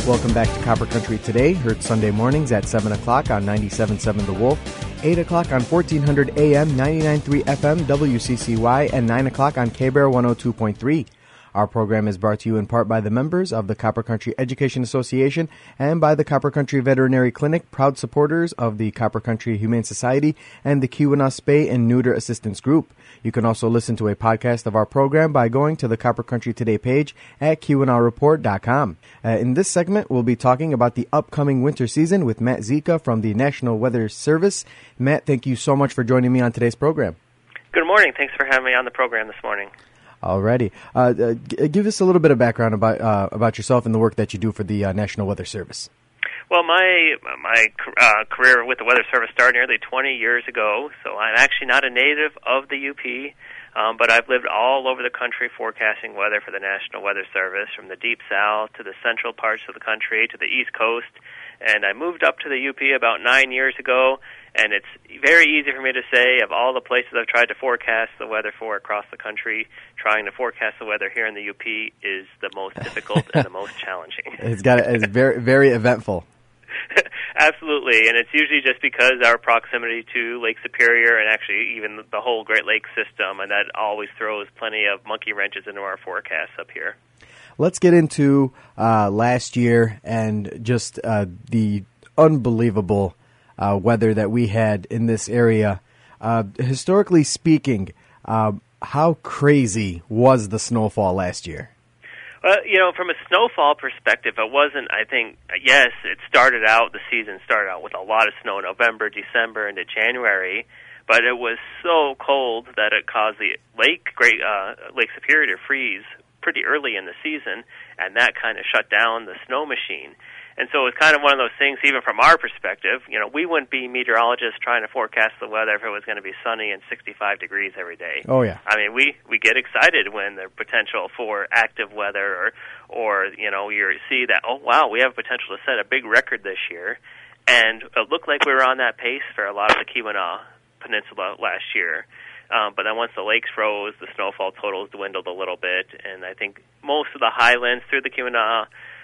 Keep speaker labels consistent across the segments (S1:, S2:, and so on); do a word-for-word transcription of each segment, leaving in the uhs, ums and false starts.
S1: Welcome back to Copper Country Today, heard Sunday mornings at seven o'clock on ninety-seven point seven The Wolf, eight o'clock on fourteen hundred A M, ninety-nine point three F M, W C C Y, and nine o'clock on K-Bear one oh two point three. Our program is brought to you in part by the members of the Copper Country Education Association and by the Copper Country Veterinary Clinic, proud supporters of the Copper Country Humane Society and the Keweenaw Spay and Neuter Assistance Group. You can also listen to a podcast of our program by going to the Copper Country Today page at Keweenaw Report dot com. Uh, in this segment, we'll be talking about the upcoming winter season with Matt Zika from the National Weather Service. Matt, thank you so much for joining me on today's program.
S2: Good morning. Thanks for having me on the program this morning.
S1: Alrighty. Uh, uh, g- give us a little bit of background about uh, about yourself and the work that you do for the uh, National Weather Service.
S2: Well, my my uh, career with the Weather Service started nearly twenty years ago, so I'm actually not a native of the U P, um, but I've lived all over the country forecasting weather for the National Weather Service, from the deep south to the central parts of the country to the east coast. And I moved up to the U P about nine years ago, and it's very easy for me to say, of all the places I've tried to forecast the weather for across the country, trying to forecast the weather here in the U P is the most difficult and the most challenging.
S1: It's got it's very very eventful.
S2: Absolutely, and it's usually just because our proximity to Lake Superior and actually even the whole Great Lakes system, and that always throws plenty of monkey wrenches into our forecasts up here.
S1: Let's get into uh, last year and just uh, the unbelievable uh, weather that we had in this area. Uh, historically speaking, uh, how crazy was the snowfall last year?
S2: Well, you know, from a snowfall perspective, it wasn't, I think, yes, it started out, the season started out with a lot of snow in November, December, into January, but it was so cold that it caused the lake, Great uh, Lake Superior to freeze pretty early in the season, and that kind of shut down the snow machine. And so it's kind of one of those things, even from our perspective, you know, we wouldn't be meteorologists trying to forecast the weather if it was going to be sunny and sixty-five degrees every day.
S1: Oh, yeah.
S2: I mean, we, we get excited when there's potential for active weather or, or you know, you see that, oh, wow, we have potential to set a big record this year. And it looked like we were on that pace for a lot of the Keweenaw Peninsula last year. Um, but then once the lakes froze, the snowfall totals dwindled a little bit, and I think most of the highlands through the Keweenaw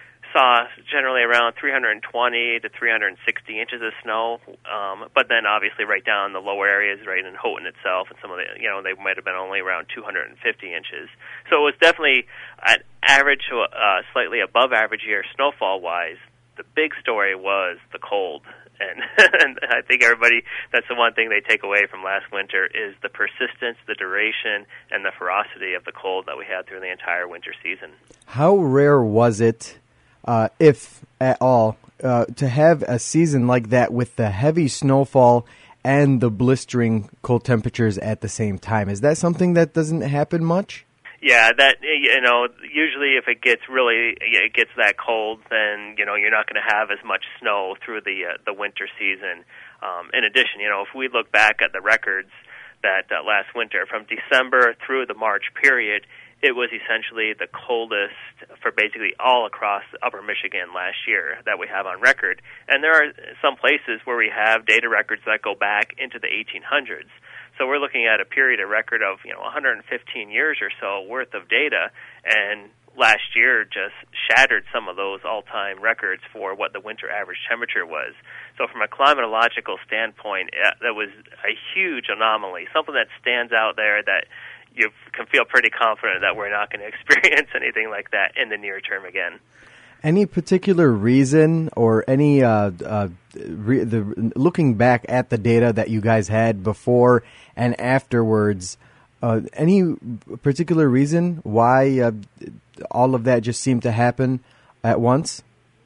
S2: saw generally around three hundred twenty to three hundred sixty inches of snow, um, but then obviously right down the lower areas, right in Houghton itself, and some of the, you know, they might have been only around two hundred fifty inches. So it was definitely an average to uh, slightly above average year snowfall-wise. The big story was the cold. And, and I think everybody, that's the one thing they take away from last winter is the persistence, the duration, and the ferocity of the cold that we had through the entire winter season.
S1: How rare was it, uh, if at all, uh, to have a season like that with the heavy snowfall and the blistering cold temperatures at the same time? Is that something that doesn't happen much?
S2: Yeah, that, you know, usually if it gets really, it gets that cold, then, you know, you're not going to have as much snow through the uh, the winter season. Um, in addition, you know, if we look back at the records that uh, last winter, from December through the March period, it was essentially the coldest for basically all across Upper Michigan last year that we have on record. And there are some places where we have data records that go back into the eighteen hundreds. So we're looking at a period of record of, you know, one hundred fifteen years or so worth of data, and last year just shattered some of those all-time records for what the winter average temperature was. So from a climatological standpoint, that was a huge anomaly, something that stands out there that you can feel pretty confident that we're not going to experience anything like that in the near term again.
S1: Any particular reason or any, uh, uh, re- the, looking back at the data that you guys had before and afterwards, uh, any particular reason why uh, all of that just seemed to happen at once?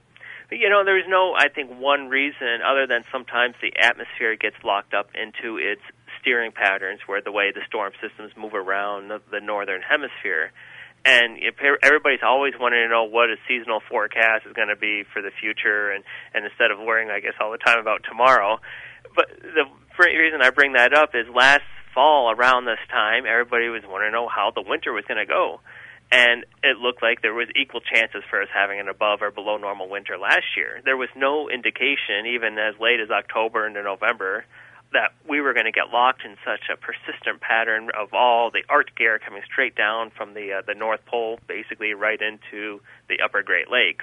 S2: You know, there's no, I think, one reason other than sometimes the atmosphere gets locked up into its steering patterns where the way the storm systems move around the, the northern hemisphere. And if everybody's always wanting to know what a seasonal forecast is going to be for the future, and, and instead of worrying, I guess, all the time about tomorrow. But the reason I bring that up is last fall around this time, everybody was wanting to know how the winter was going to go. And it looked like there was equal chances for us having an above or below normal winter last year. There was no indication, even as late as October into November, that we were going to get locked in such a persistent pattern of all the Arctic air coming straight down from the uh, the North Pole, basically right into the upper Great Lakes.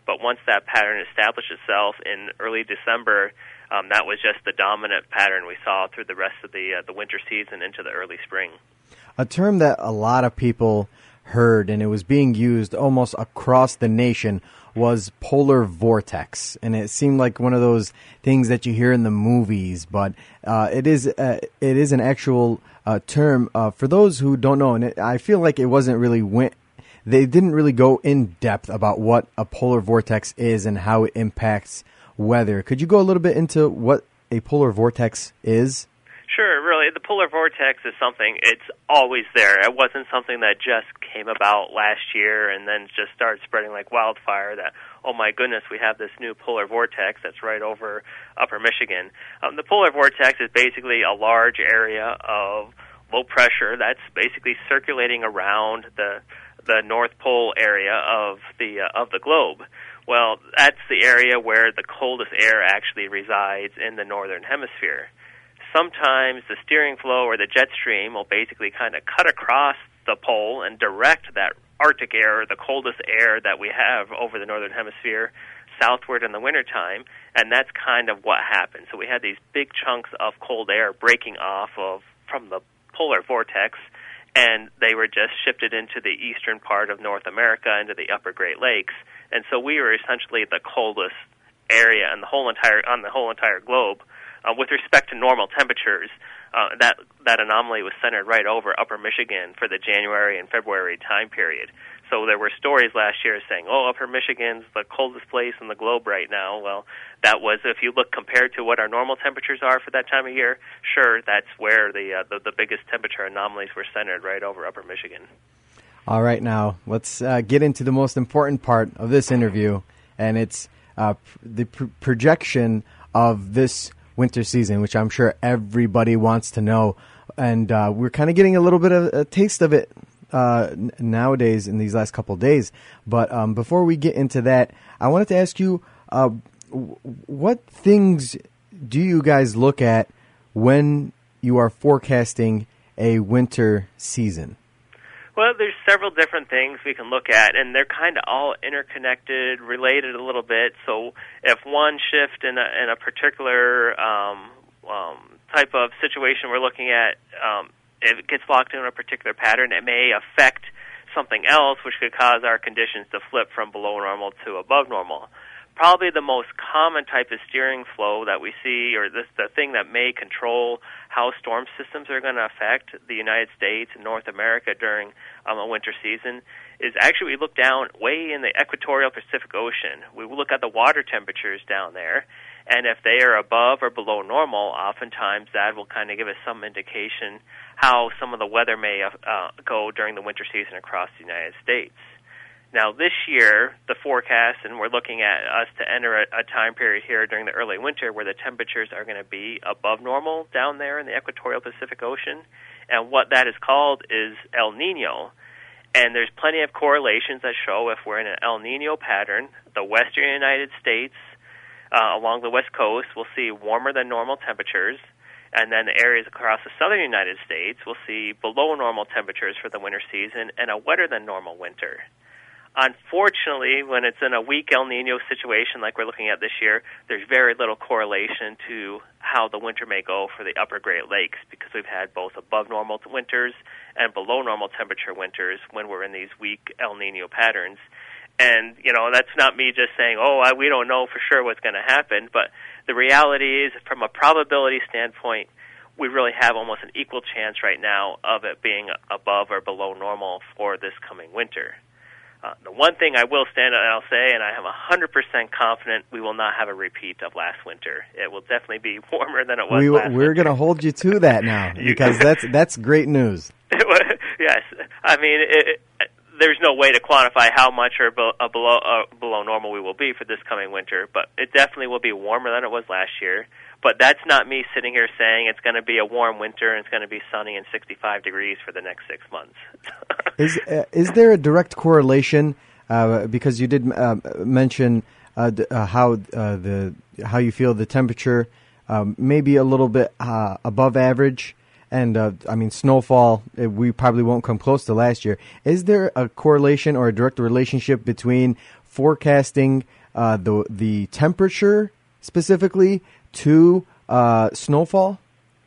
S2: But once that pattern established itself in early December, um, that was just the dominant pattern we saw through the rest of the uh, the winter season into the early spring.
S1: A term that a lot of people heard, and it was being used almost across the nation, was polar vortex. And it seemed like one of those things that you hear in the movies, but uh, it is uh, it is an actual uh, term. Uh, for those who don't know, and it, I feel like it wasn't really went, they didn't really go in depth about what a polar vortex is and how it impacts weather. Could you go a little bit into what a polar vortex is?
S2: Sure, really. The polar vortex is something, it's always there. It wasn't something that just came about last year and then just started spreading like wildfire that, oh my goodness, we have this new polar vortex that's right over upper Michigan. Um, the polar vortex is basically a large area of low pressure that's basically circulating around the the North Pole area of the uh, of the globe. Well, that's the area where the coldest air actually resides in the northern hemisphere. Sometimes the steering flow or the jet stream will basically kind of cut across the pole and direct that Arctic air, the coldest air that we have over the northern hemisphere, southward in the wintertime, and that's kind of what happened. So we had these big chunks of cold air breaking off of from the polar vortex, and they were just shifted into the eastern part of North America, into the upper Great Lakes, and so we were essentially the coldest area on the whole entire on the whole entire globe. Uh, with respect to normal temperatures, uh, that that anomaly was centered right over upper Michigan for the January and February time period. So there were stories last year saying, oh, upper Michigan's the coldest place in the globe right now. Well, that was, if you look compared to what our normal temperatures are for that time of year, sure, that's where the uh, the, the biggest temperature anomalies were centered, right over upper Michigan.
S1: All right, now let's uh, get into the most important part of this interview, and it's uh, the pr- projection of this winter season, which I'm sure everybody wants to know. And uh, we're kind of getting a little bit of a taste of it uh, n- nowadays in these last couple of days. But um, before we get into that, I wanted to ask you, uh, w- what things do you guys look at when you are forecasting a winter season?
S2: Well, there's several different things we can look at, and they're kind of all interconnected, related a little bit. So if one shift in a, in a particular um, um, type of situation we're looking at, um, if it gets locked in a particular pattern, it may affect something else, which could cause our conditions to flip from below normal to above normal. Probably the most common type of steering flow that we see, or this, the thing that may control how storm systems are going to affect the United States and North America during um, a winter season, is actually we look down way in the equatorial Pacific Ocean. We look at the water temperatures down there, and if they are above or below normal, oftentimes that will kind of give us some indication how some of the weather may uh, go during the winter season across the United States. Now, this year, the forecast, and we're looking at us to enter a, a time period here during the early winter where the temperatures are going to be above normal down there in the equatorial Pacific Ocean. And what that is called is El Nino. And there's plenty of correlations that show if we're in an El Nino pattern, the western United States uh, along the west coast will see warmer than normal temperatures. And then the areas across the southern United States will see below normal temperatures for the winter season and a wetter than normal winter. Unfortunately, when it's in a weak El Nino situation like we're looking at this year, there's very little correlation to how the winter may go for the upper Great Lakes because we've had both above normal winters and below normal temperature winters when we're in these weak El Nino patterns. And, you know, that's not me just saying, oh, I, we don't know for sure what's going to happen, but the reality is from a probability standpoint, we really have almost an equal chance right now of it being above or below normal for this coming winter. Uh, the one thing I will stand and I'll say, and I am one hundred percent confident we will not have a repeat of last winter. It will definitely be warmer than it was
S1: we,
S2: last winter.
S1: We're going to hold you to that now because that's that's great news.
S2: Yes. I mean, it, it, there's no way to quantify how much or be, uh, below, uh, below normal we will be for this coming winter, but it definitely will be warmer than it was last year. But that's not me sitting here saying it's going to be a warm winter and it's going to be sunny and sixty-five degrees for the next six months.
S1: is uh, is there a direct correlation? Uh, because you did uh, mention uh, uh, how uh, the how you feel the temperature um, maybe a little bit uh, above average, and uh, I mean snowfall. We probably won't come close to last year. Is there a correlation or a direct relationship between forecasting uh, the the temperature specifically to uh, snowfall?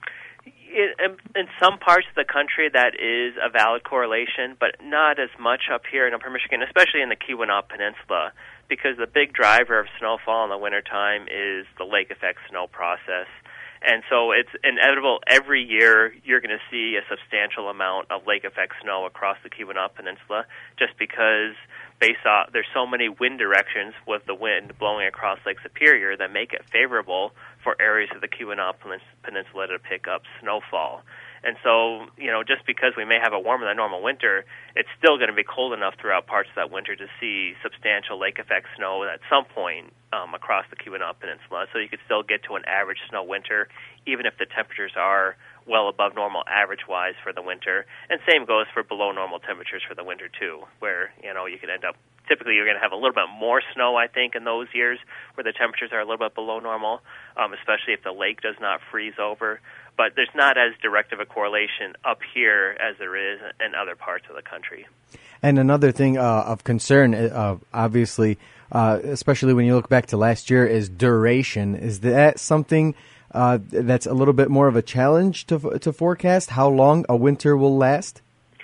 S2: In, in some parts of the country, that is a valid correlation, but not as much up here in Upper Michigan, especially in the Keweenaw Peninsula, because the big driver of snowfall in the wintertime is the lake effect snow process. And so it's inevitable every year you're going to see a substantial amount of lake effect snow across the Keweenaw Peninsula, just because based off, there's so many wind directions with the wind blowing across Lake Superior that make it favorable for areas of the Keweenaw Peninsula to pick up snowfall. And so, you know, just because we may have a warmer than normal winter, it's still going to be cold enough throughout parts of that winter to see substantial lake effect snow at some point um, across the Keweenaw Peninsula. So you could still get to an average snow winter, even if the temperatures are well above normal average-wise for the winter. And same goes for below normal temperatures for the winter, too, where, you know, you could end up, typically you're going to have a little bit more snow, I think, in those years where the temperatures are a little bit below normal, um, especially if the lake does not freeze over. But there's not as direct of a correlation up here as there is in other parts of the country.
S1: And another thing uh, of concern, uh, obviously, uh, especially when you look back to last year, is duration. Is that something uh, that's a little bit more of a challenge to to forecast, how long a winter will last?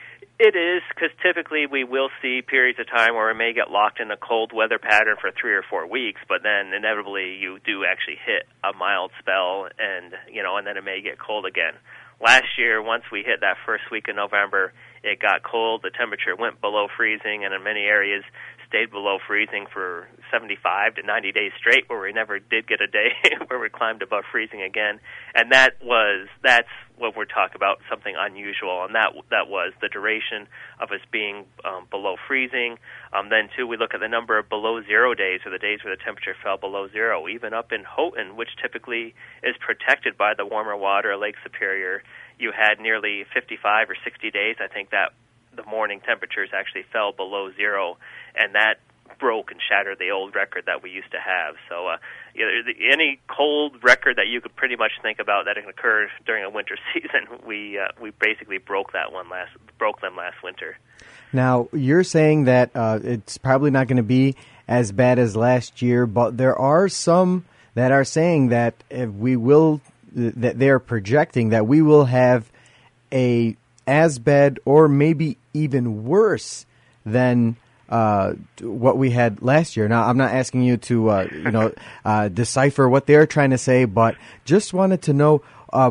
S2: It is, because typically we will see periods of time where we may get locked in a cold weather pattern for three or four weeks, but then inevitably you do actually hit a mild spell, and you know, and then it may get cold again. Last year, once we hit that first week in November, it got cold. The temperature went below freezing, and in many areas stayed below freezing for seventy-five to ninety days straight, where we never did get a day where we climbed above freezing again. And that was that's what we're talking about, something unusual, and that that was the duration of us being um, below freezing. Um, then, too, we look at the number of below zero days, or the days where the temperature fell below zero. Even up in Houghton, which typically is protected by the warmer water of Lake Superior, you had nearly fifty-five or sixty days, I think, that the morning temperatures actually fell below zero, and that broke and shattered the old record that we used to have. So uh, you know, the, any cold record that you could pretty much think about that can occur during a winter season, we uh, we basically broke that one last broke them last winter.
S1: Now, you're saying that uh, it's probably not going to be as bad as last year, but there are some that are saying that if we will, that they're projecting that we will have a as bad or maybe even worse than uh, what we had last year. Now, I'm not asking you to, uh, you know, uh, decipher what they're trying to say, but just wanted to know uh,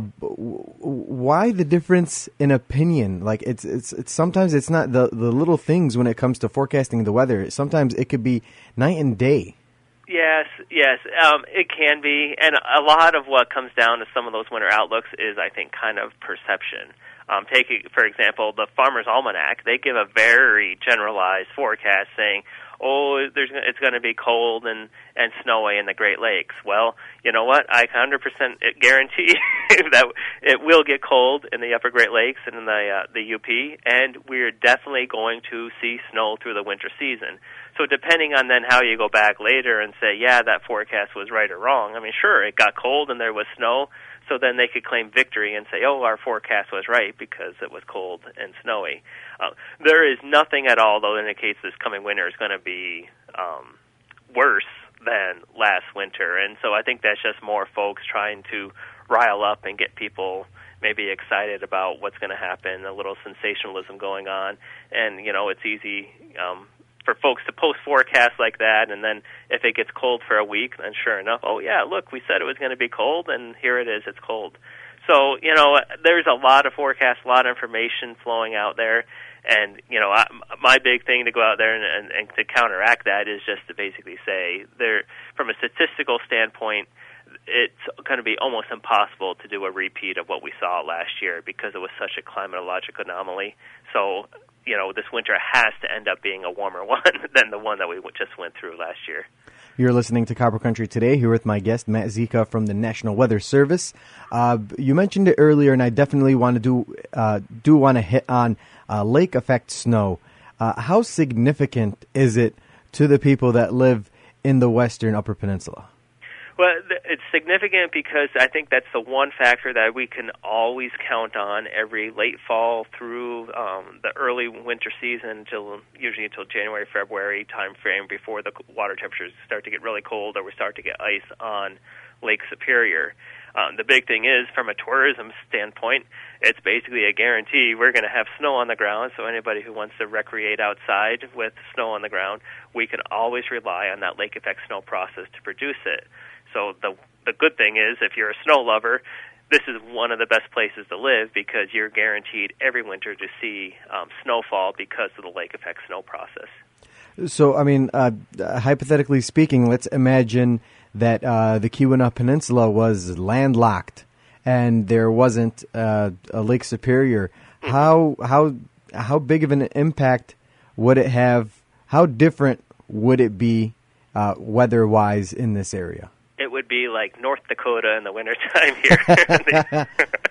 S1: why the difference in opinion. Like it's, it's, it's sometimes it's not the, the little things when it comes to forecasting the weather. Sometimes it could be night and day.
S2: Yes, yes, um, it can be, and a lot of what comes down to some of those winter outlooks is, I think, kind of perception. Um, taking, for example, the Farmer's Almanac, they give a very generalized forecast saying, oh, there's, it's going to be cold and, and snowy in the Great Lakes. Well, you know what? I one hundred percent guarantee that it will get cold in the Upper Great Lakes and in the, uh, the U P, and we're definitely going to see snow through the winter season. So depending on then how you go back later and say, yeah, that forecast was right or wrong, I mean, sure, it got cold and there was snow, so then they could claim victory and say, oh, our forecast was right because it was cold and snowy. Uh, there is nothing at all, though, that indicates this coming winter is going to be um, worse than last winter. And so I think that's just more folks trying to rile up and get people maybe excited about what's going to happen, a little sensationalism going on. And, you know, it's easy um, for folks to post forecasts like that, and then if it gets cold for a week, then sure enough, oh yeah, look, we said it was going to be cold, and here it is, it's cold. So, you know, there's a lot of forecasts, a lot of information flowing out there, and, you know, I, my big thing to go out there and, and, and to counteract that is just to basically say, there, from a statistical standpoint, it's going to be almost impossible to do a repeat of what we saw last year because it was such a climatologic anomaly. So, you know, this winter has to end up being a warmer one than the one that we just went through last year.
S1: You're listening to Copper Country Today, here with my guest, Matt Zika from the National Weather Service. Uh, you mentioned it earlier, and I definitely want to do uh, do want to hit on uh, lake effect snow. Uh, how significant is it to the people that live in the western Upper Peninsula?
S2: Well, it's significant because I think that's the one factor that we can always count on every late fall through um, the early winter season until usually until January, February time frame before the water temperatures start to get really cold or we start to get ice on Lake Superior. Um, the big thing is, from a tourism standpoint, it's basically a guarantee we're going to have snow on the ground, so anybody who wants to recreate outside with snow on the ground, we can always rely on that lake effect snow process to produce it. So the the good thing is, if you're a snow lover, this is one of the best places to live because you're guaranteed every winter to see um, snowfall because of the lake effect snow process.
S1: So, I mean, uh, hypothetically speaking, let's imagine that uh, the Keweenaw Peninsula was landlocked and there wasn't uh, a Lake Superior. Mm-hmm. How how how big of an impact would it have? How different would it be uh, weather-wise in this area?
S2: It would be like North Dakota in the wintertime here.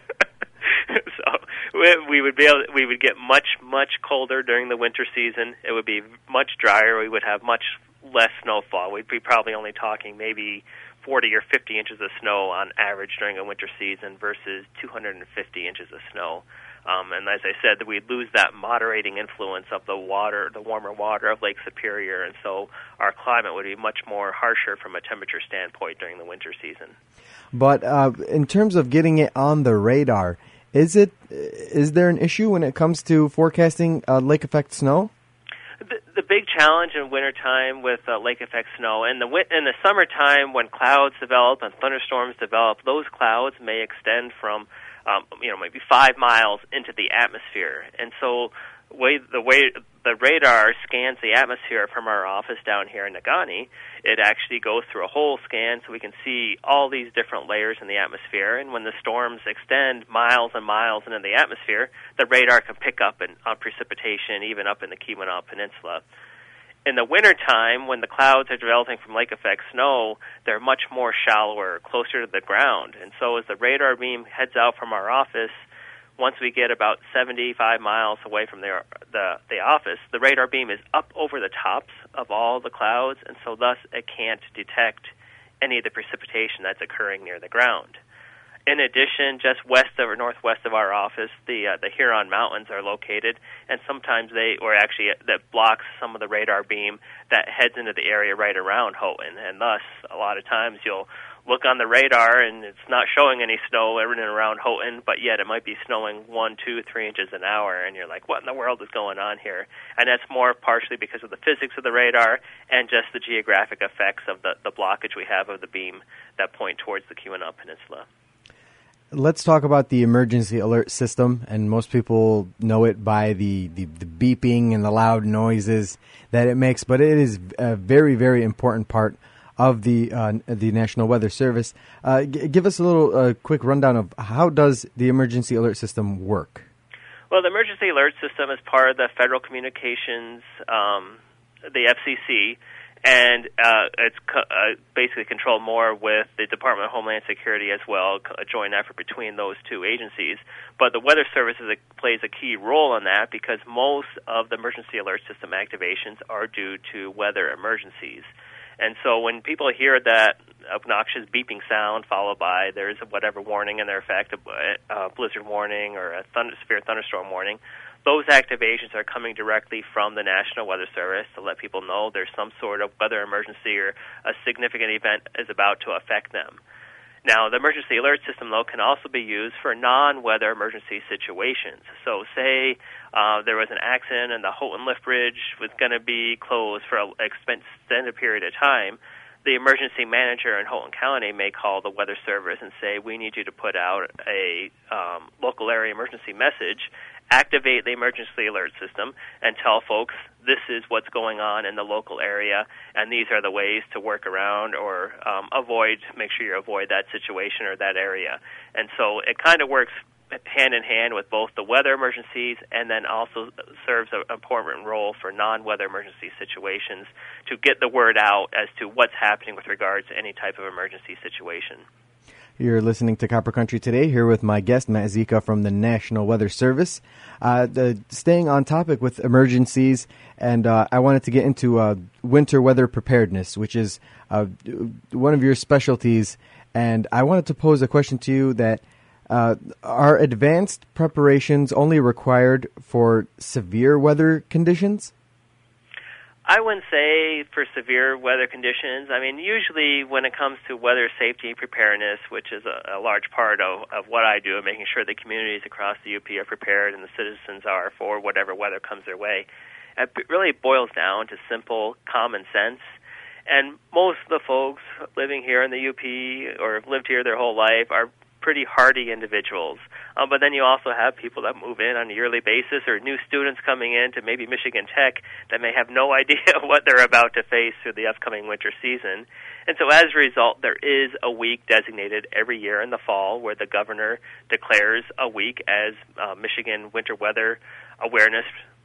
S2: So we, we would be able, we would get much much colder during the winter season. It would be much drier. We would have much less snowfall. We'd be probably only talking maybe forty or fifty inches of snow on average during a winter season versus two hundred fifty inches of snow. Um, and as I said, we'd lose that moderating influence of the water, the warmer water of Lake Superior, and so our climate would be much more harsher from a temperature standpoint during the winter season.
S1: But uh, in terms of getting it on the radar, is it is there an issue when it comes to forecasting uh, lake effect snow?
S2: The, the big challenge in wintertime with uh, lake effect snow, and the in the summertime when clouds develop and thunderstorms develop, those clouds may extend from um, you know maybe five miles into the atmosphere, and so way the way the radar scans the atmosphere from our office down here in Negaunee, it actually goes through a whole scan so we can see all these different layers in the atmosphere. And when the storms extend miles and miles into the atmosphere, the radar can pick up an, uh, precipitation even up in the Keweenaw Peninsula. In the wintertime, when the clouds are developing from lake effect snow, they're much more shallower, closer to the ground. And so as the radar beam heads out from our office, once we get about seventy-five miles away from the, the the office, the radar beam is up over the tops of all the clouds, and so thus it can't detect any of the precipitation that's occurring near the ground. In addition, just west of or northwest of our office, the uh, the Huron Mountains are located, and sometimes they, or actually that blocks some of the radar beam that heads into the area right around Houghton, and thus a lot of times you'll look on the radar and it's not showing any snow in and around Houghton, but yet it might be snowing one, two, three inches an hour, and you're like, what in the world is going on here? And that's more partially because of the physics of the radar and just the geographic effects of the, the blockage we have of the beam that point towards the Keweenaw Peninsula.
S1: Let's talk about the emergency alert system, and most people know it by the, the, the beeping and the loud noises that it makes, but it is a very, very important part of the uh, the National Weather Service. Uh, g- give us a little uh, quick rundown of how does the emergency alert system work?
S2: Well, the emergency alert system is part of the Federal Communications, um, the F C C, and uh, it's co- uh, basically controlled more with the Department of Homeland Security as well, a joint effort between those two agencies. But the Weather Service is a, plays a key role in that because most of the emergency alert system activations are due to weather emergencies. And so when people hear that obnoxious beeping sound followed by there's a whatever warning in their effect, a, a blizzard warning or a thunder, severe thunderstorm warning, those activations are coming directly from the National Weather Service to let people know there's some sort of weather emergency or a significant event is about to affect them. Now, the emergency alert system, though, can also be used for non-weather emergency situations. So say uh, there was an accident and the Houghton Lift Bridge was going to be closed for an extended period of time. The emergency manager in Houghton County may call the Weather Service and say, we need you to put out a um, local area emergency message, activate the emergency alert system, and tell folks this is what's going on in the local area, and these are the ways to work around or um, avoid, make sure you avoid that situation or that area. And so it kind of works hand in hand with both the weather emergencies and then also serves an important role for non-weather emergency situations to get the word out as to what's happening with regards to any type of emergency situation.
S1: You're listening to Copper Country Today, here with my guest, Matt Zika from the National Weather Service. Uh, the, staying on topic with emergencies, and uh, I wanted to get into uh, winter weather preparedness, which is uh, one of your specialties. And I wanted to pose a question to you that uh, are advanced preparations only required for severe weather conditions?
S2: I wouldn't say for severe weather conditions. I mean, usually when it comes to weather safety and preparedness, which is a, a large part of, of what I do, making sure the communities across the U P are prepared and the citizens are for whatever weather comes their way, it really boils down to simple common sense. And most of the folks living here in the U P or have lived here their whole life are pretty hardy individuals. Um, but then you also have people that move in on a yearly basis, or new students coming in to maybe Michigan Tech that may have no idea what they're about to face through the upcoming winter season. And so as a result, there is a week designated every year in the fall where the governor declares a week as uh, Michigan Winter Weather Awareness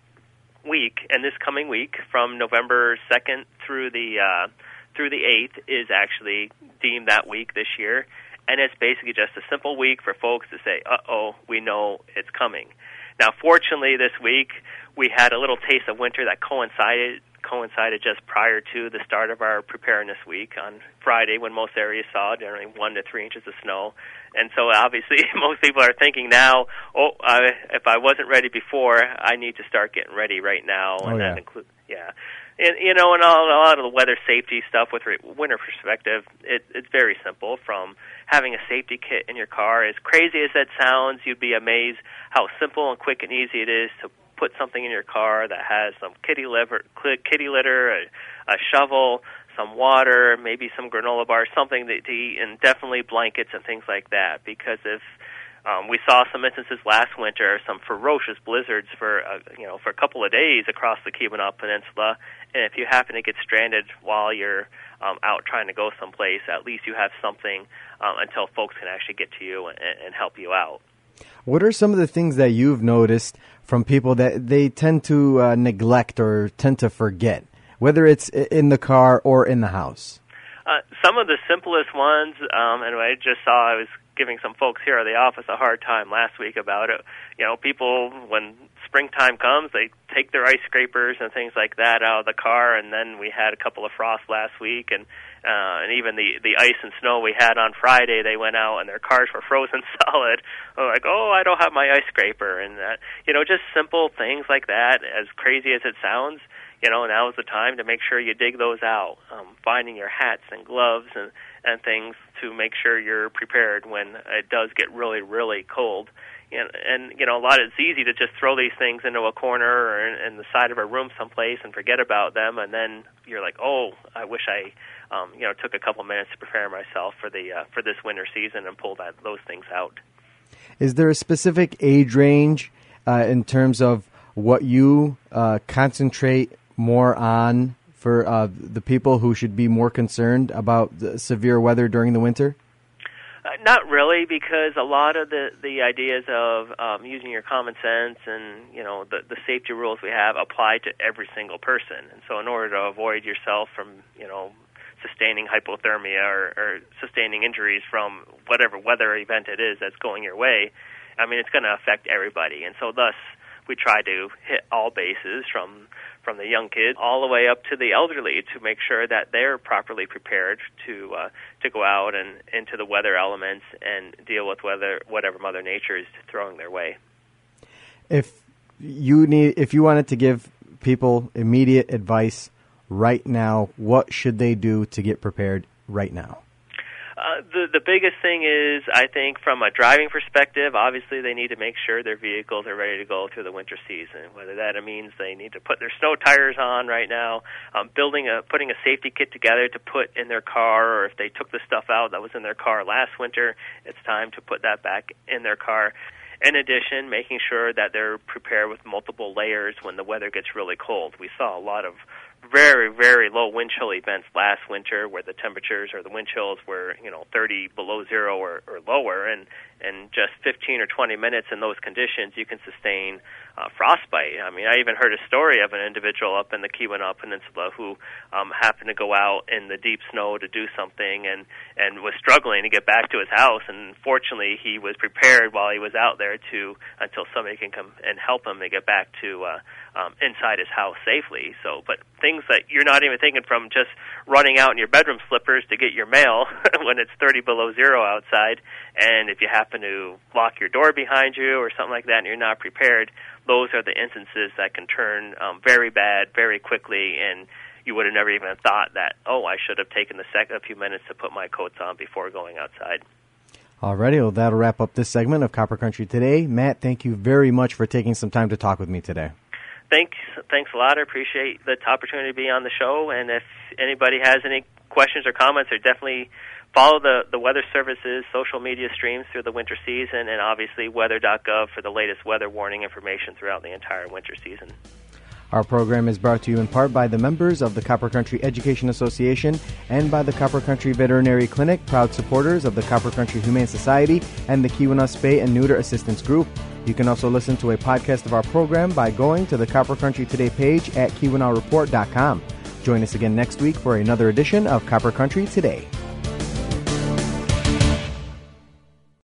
S2: Week. And this coming week, from November second through the uh, through the eighth, is actually deemed that week this year. And it's basically just a simple week for folks to say, uh-oh, we know it's coming. Now, fortunately, this week, we had a little taste of winter that coincided coincided just prior to the start of our preparedness week on Friday, when most areas saw generally one to three inches of snow. And so, obviously, most people are thinking now, oh, I, if I wasn't ready before, I need to start getting ready right now.
S1: Oh,
S2: and
S1: yeah.
S2: that includes, yeah. And, you know, and all, a lot of the weather safety stuff with re- winter perspective, it, it's very simple. From having a safety kit in your car, as crazy as that sounds, you'd be amazed how simple and quick and easy it is to put something in your car that has some kitty litter, kitty litter, a, a shovel, some water, maybe some granola bars, something to eat, and definitely blankets and things like that. Because if Um, we saw some instances last winter, some ferocious blizzards for uh, you know for a couple of days across the Keweenaw Peninsula. And if you happen to get stranded while you're um, out trying to go someplace, at least you have something um, until folks can actually get to you and, and help you out.
S1: What are some of the things that you've noticed from people that they tend to uh, neglect or tend to forget, whether it's in the car or in the house?
S2: Uh, some of the simplest ones, um, and I just saw, I was giving some folks here at the office a hard time last week about it. You know, people, when springtime comes, they take their ice scrapers and things like that out of the car, and then we had a couple of frosts last week, and uh, and even the, the ice and snow we had on Friday, they went out and their cars were frozen solid. I'm like, oh, I don't have my ice scraper. And, that, you know, just simple things like that, as crazy as it sounds. You know, now is the time to make sure you dig those out, um, finding your hats and gloves and, and things to make sure you're prepared when it does get really, really cold. And, and, you know, a lot it's easy to just throw these things into a corner or in, in the side of a room someplace and forget about them, and then you're like, oh, I wish I, um, you know, took a couple minutes to prepare myself for the uh, for this winter season and pull that those things out.
S1: Is there a specific age range uh, in terms of what you uh, concentrate more on for uh, the people who should be more concerned about the severe weather during the winter?
S2: Uh, not really, because a lot of the, the ideas of um, using your common sense and, you know, the, the safety rules we have apply to every single person. And so in order to avoid yourself from, you know, sustaining hypothermia or, or sustaining injuries from whatever weather event it is that's going your way, I mean, it's going to affect everybody. And so thus, we try to hit all bases from from the young kids all the way up to the elderly to make sure that they're properly prepared to uh, to go out and into the weather elements and deal with weather, whatever Mother Nature is throwing their way.
S1: If you need, if you wanted to give people immediate advice right now, what should they do to get prepared right now?
S2: Uh, the the biggest thing is, I think, from a driving perspective, obviously they need to make sure their vehicles are ready to go through the winter season. Whether that means they need to put their snow tires on right now, um, building a putting a safety kit together to put in their car, or if they took the stuff out that was in their car last winter, it's time to put that back in their car. In addition, making sure that they're prepared with multiple layers when the weather gets really cold. We saw a lot of very, very low wind chill events last winter where the temperatures or the wind chills were, you know, thirty below zero or, or lower, and, and just fifteen or twenty minutes in those conditions, you can sustain uh, frostbite. I mean, I even heard a story of an individual up in the Keweenaw Peninsula who um, happened to go out in the deep snow to do something and, and was struggling to get back to his house, and fortunately he was prepared while he was out there to until somebody can come and help him to get back to uh, um, inside his house safely. So, but things that you're not even thinking, from just running out in your bedroom slippers to get your mail when it's thirty below zero outside, and if you happen to lock your door behind you or something like that and you're not prepared, those are the instances that can turn um, very bad very quickly, and you would have never even thought that, oh, I should have taken the sec- a few minutes to put my coats on before going outside.
S1: Alrighty, well, that'll wrap up this segment of Copper Country Today. Matt, thank you very much for taking some time to talk with me today.
S2: Thanks, thanks a lot. I appreciate the opportunity to be on the show, and if anybody has any questions or comments, or definitely follow the, the Weather Service's social media streams through the winter season, and obviously weather dot gov for the latest weather warning information throughout the entire winter season.
S1: Our program is brought to you in part by the members of the Copper Country Education Association and by the Copper Country Veterinary Clinic, proud supporters of the Copper Country Humane Society and the Keweenaw Spay and Neuter Assistance Group. You can also listen to a podcast of our program by going to the Copper Country Today page at Keweenaw Report dot com. Join us again next week for another edition of Copper Country Today.